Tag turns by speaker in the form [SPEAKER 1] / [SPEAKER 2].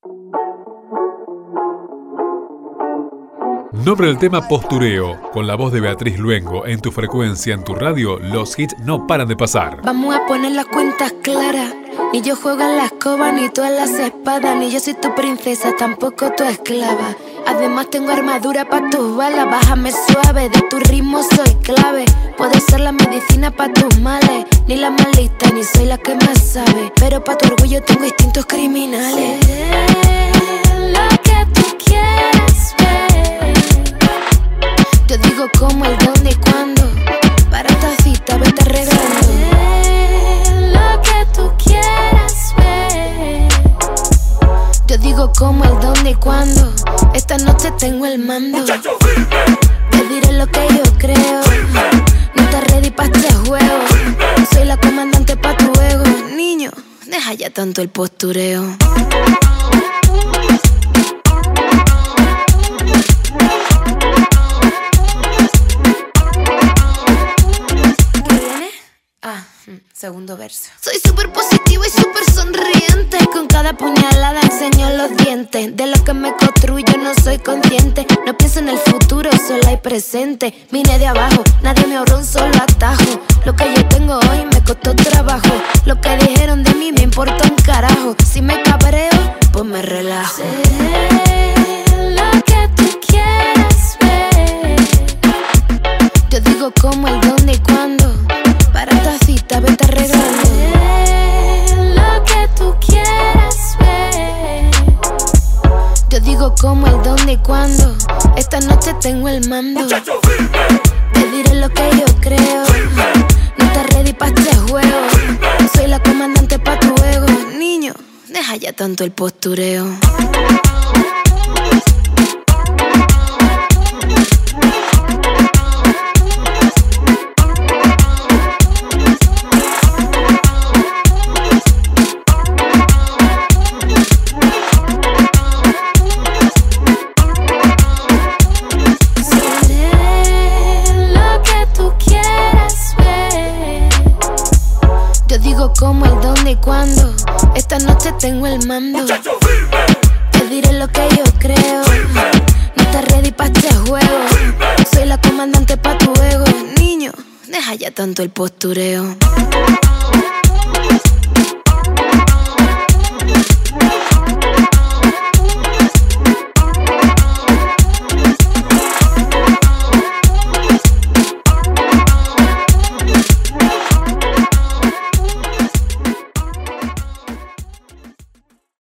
[SPEAKER 1] Nombre del tema Postureo, con la voz de Beatriz Luengo. En tu frecuencia, en tu radio, los hits no paran de pasar.
[SPEAKER 2] Vamos a poner las cuentas claras. Ni yo juego en la escoba, ni tú en las espadas. Ni yo soy tu princesa, tampoco tu esclava. Además tengo armadura pa' tus balas. Bájame suave, de tu ritmo soy clave. Puedo ser la medicina pa' tus males. Ni la más lista, ni soy la que más sabe. Pero pa' tu orgullo tengo instintos criminales. Sé lo que tú quieres ver. Yo digo cómo, el dónde y cuándo. Para esta cita vete arreglando. Sé lo que tú quieres ver. Yo digo cómo, el dónde y cuándo. Esta noche tengo el mando. Te diré lo que yo creo. No estás ready pa' este juego. Soy la comandante pa' tu ego. Niño, deja ya tanto el postureo. Segundo verso. Soy súper positiva y súper sonriente. Con cada puñalada enseño los dientes. De lo que me construyo no soy consciente. No pienso en el futuro, solo hay presente. Vine de abajo, nadie me ahorró un solo atajo. Lo que yo tengo hoy me costó trabajo. Lo que dijeron de mí me importa un carajo. Si me cabreo, pues me relajo. Sé lo que tú quieres ver. Yo digo cómo, el dónde y cuándo. Para esta cita vete arreglando. Sé lo que tú quieres ver. Yo digo cómo, el dónde y cuándo. Esta noche tengo el mando. Te diré lo que yo creo. No estás ready pa' este juego. Soy la comandante pa' tu ego. Niño, deja ya tanto el postureo. Como, el dónde y cuándo. Esta noche tengo el mando. Te diré lo que yo creo. No estás ready pa' este juego. Soy la comandante pa' tu ego. Niño, deja ya tanto el postureo.